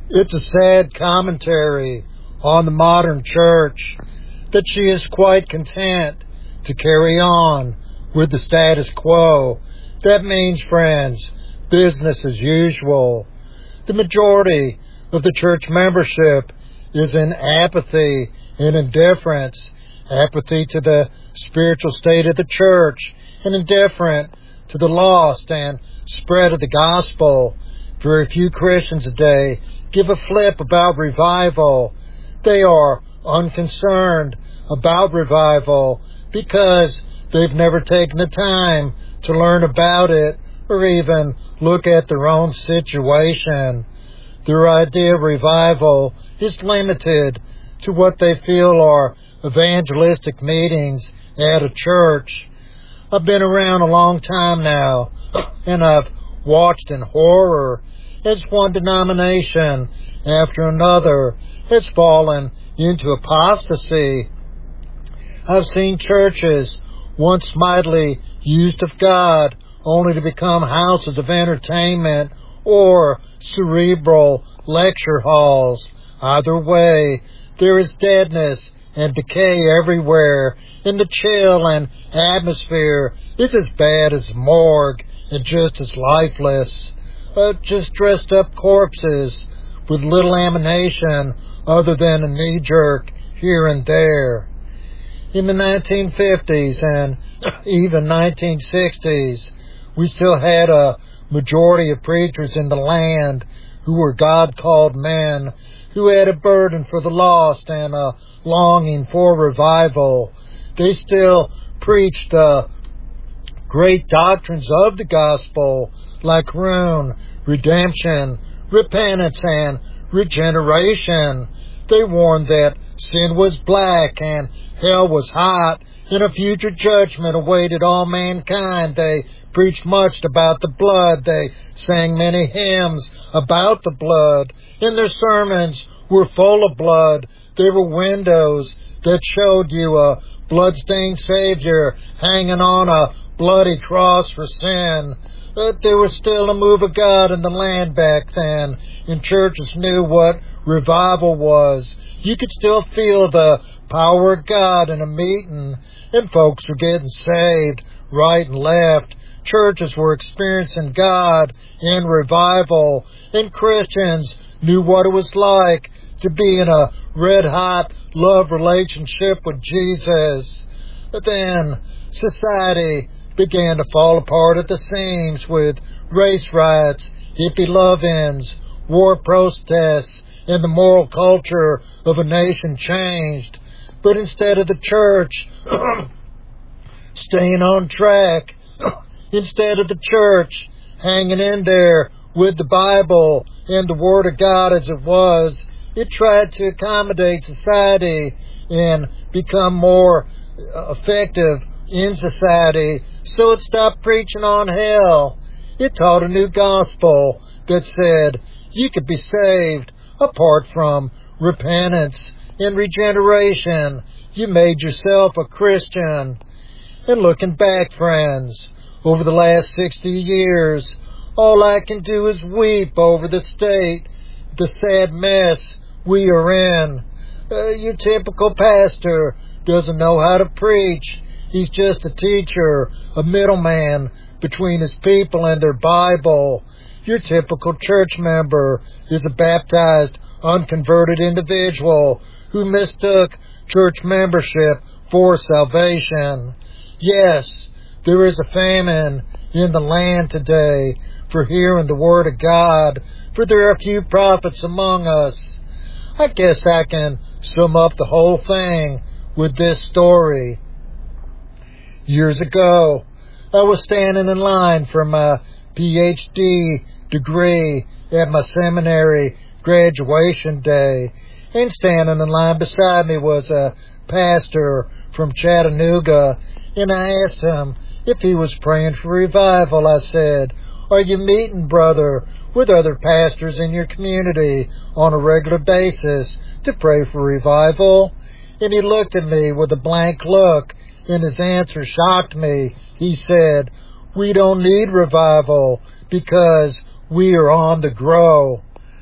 It's a sad commentary on the modern church that she is quite content to carry on with the status quo. That means, friends, business as usual. The majority of the church membership is in apathy and indifference, apathy to the spiritual state of the church, and indifferent to the lost and spread of the gospel. Very few Christians today give a flip about revival. They are unconcerned about revival because they've never taken the time to learn about it or even look at their own situation. Their idea of revival is limited to what they feel are evangelistic meetings at a church. I've been around a long time now, and I've watched in horror as one denomination after another has fallen into apostasy. I've seen churches once mightily used of God only to become houses of entertainment or cerebral lecture halls. Either way, there is deadness and decay everywhere, and the chill and atmosphere is as bad as morgue and just as lifeless. Just dressed up corpses with little ammunition other than a knee-jerk here and there. In the 1950s and even 1960s, we still had a majority of preachers in the land who were God-called men, who had a burden for the lost and a longing for revival. They still preached the great doctrines of the gospel, like ruin, redemption, repentance, and regeneration. They warned that sin was black and hell was hot, and a future judgment awaited all mankind. They preached much about the blood. They sang many hymns about the blood, and their sermons were full of blood. They were windows that showed you a blood-stained Savior hanging on a bloody cross for sin. But there was still a move of God in the land back then, and churches knew what revival was. You could still feel the power of God in a meeting, and folks were getting saved right and left. Churches were experiencing God in revival, and Christians knew what it was like to be in a red-hot love relationship with Jesus. But then society began to fall apart at the seams with race riots, hippie love-ins, war protests, and the moral culture of a nation changed. But instead of the church staying on track, instead of the church hanging in there with the Bible and the Word of God as it was, it tried to accommodate society and become more effective in society, so it stopped preaching on hell. It taught a new gospel that said you could be saved apart from repentance and regeneration. You made yourself a Christian. And looking back, friends, over the last 60 years, all I can do is weep over the state, the sad mess we are in. Your typical pastor doesn't know how to preach. He's just a teacher, a middleman between his people and their Bible. Your typical church member is a baptized, unconverted individual who mistook church membership for salvation. Yes, there is a famine in the land today for hearing the Word of God, for there are few prophets among us. I guess I can sum up the whole thing with this story. Years ago, I was standing in line for my PhD degree at my seminary graduation day, and standing in line beside me was a pastor from Chattanooga, and I asked him if he was praying for revival. I said, "Are you meeting, brother, with other pastors in your community on a regular basis to pray for revival?" And he looked at me with a blank look, and his answer shocked me. He said, "We don't need revival because we are on the grow."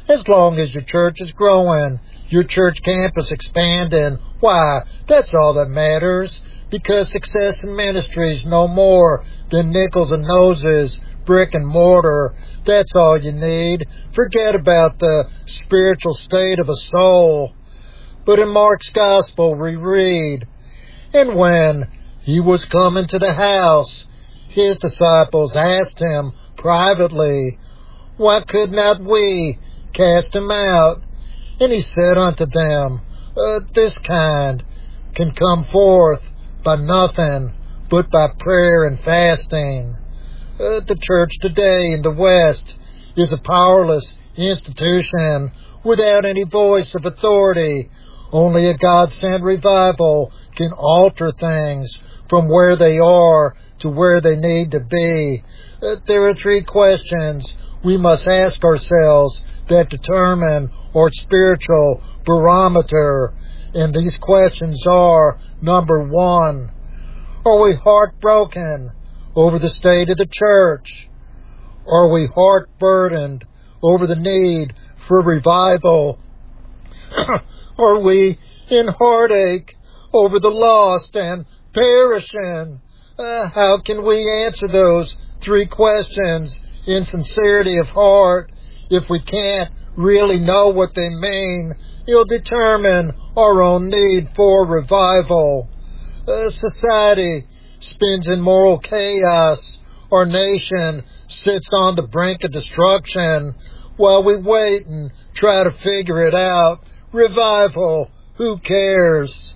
As long as your church is growing, your church campus expanding, why, that's all that matters. Because success in ministry is no more than nickels and noses, brick and mortar. That's all you need. Forget about the spiritual state of a soul. But in Mark's Gospel we read, "And when he was coming to the house, his disciples asked him privately, Why could not we cast him out? And he said unto them, This kind can come forth by nothing but by prayer and fasting." The church today in the West is a powerless institution without any voice of authority. Only a God-sent revival can alter things from where they are to where they need to be. There are 3 questions we must ask ourselves that determine our spiritual barometer. And these questions are, number 1, are we heartbroken over the state of the church? Are we heart-burdened over the need for revival? Are we in heartache over the lost and perishing? How can we answer those 3 questions in sincerity of heart if we can't really know what they mean? It'll determine our own need for revival. Society spins in moral chaos. Our nation sits on the brink of destruction while we wait and try to figure it out. Revival, who cares?